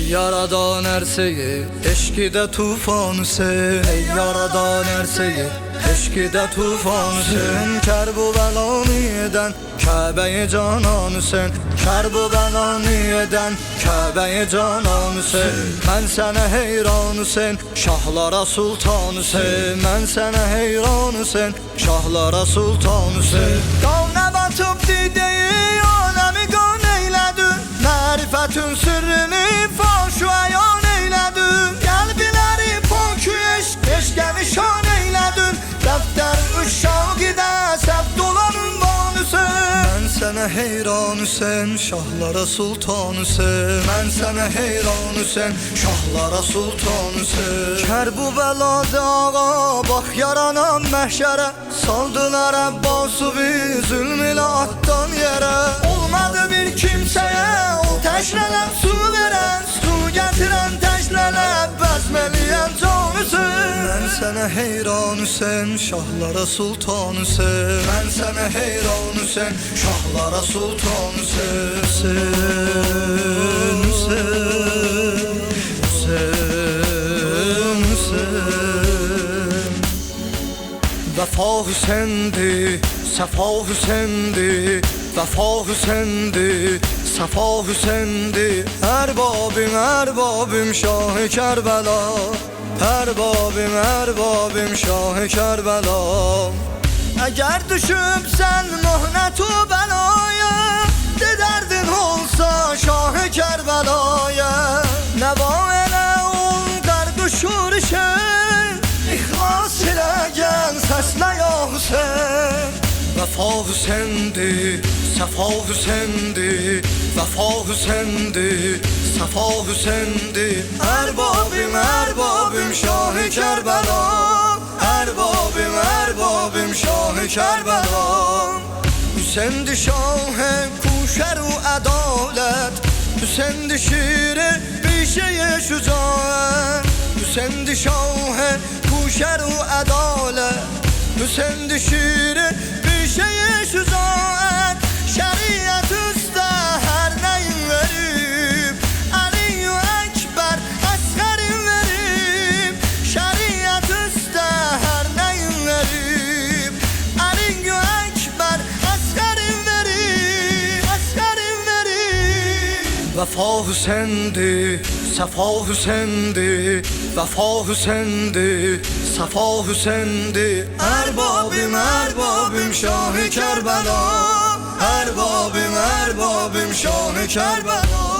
yaradan her şeyi, eşki de tufanı sen. Ey yaradan her şeyi, eşki de tufanı sen. Kerbubelanı eden, Kabe'yi cananı sen. Kerbubelanı eden, Kabe'yi cananı sen. Ben sana heyranı sen, şahlara sultanı sen. Ben sana heyranı sen, şahlara sultanı sen. Qavna batıp dideyi, alemi qan eyledin. Mərifətin sırrını faşu ayan eyledin. Qəlbləri pokü eşqəmi şan eyledin. Dəftər uşağı da səb dolanın banısən. Mən sənə heyranı sen, şahlara sultanı sen. Mən sənə heyranı sen, şahlara sultanı sen. Kərbubeladə ağa, bax yaranan məhşərə. Saldılar Əbbası bir zülm ilə atdan yerə. Olmadı bir kimsəyə o təşrələn su verən. Su gətirən təşrələ bəzməliyən canısən. Mən sənə heyranı sen, şahlara sultanı sen. Mən sənə heyranı sen, şahlara sultanı sen. Sen, sen, sen, sen. Vəfa Hüseyndi, Səfa Hüseyndi. Vəfa Hüseyndi, Səfa Hüseyndi. Ərbabim Şah-ı Kərbəla. Ərbabim Şah-ı Kərbəla. Əgər düşübsən möhnət-u bəlaya, dedərdin olsa Şah-ı Kərbəlaya. Nəva elə ol qarquşur-şən, İxlas ilə gəl səslə ya Hüseyn. Vəfa Hüseyndi, Səfa Hüseyndi. Vəfa Hüseyndi, Səfa Hüseyndi. Ərbabim Şah-ı Kərbəla. Ərbabim Şah-ı Kərbəla. Hüseyndi Şah-ı kuşər-u ədalət. Hüseyndi şir-i bişe-i şücaət. Hüseyndi Şah-ı kuşər-u ədalət. Hüseyndi şir-i bişe-i şücaət. Şəriət üstə hər nəyin verib, Əli-yu Əkbər əsğərin verib. Şəriət üstə hər nəyin verib, Əli-yu Əkbər əsğərin verib, əsğərin verib. Vəfa Hüseyndi, Səfa Hüseyndi. Vəfa Hüseyndi, Səfa Hüseyndi. Ərbabim Şah-ı Kərbəla. Ərbabim Şah-ı Kərbəla.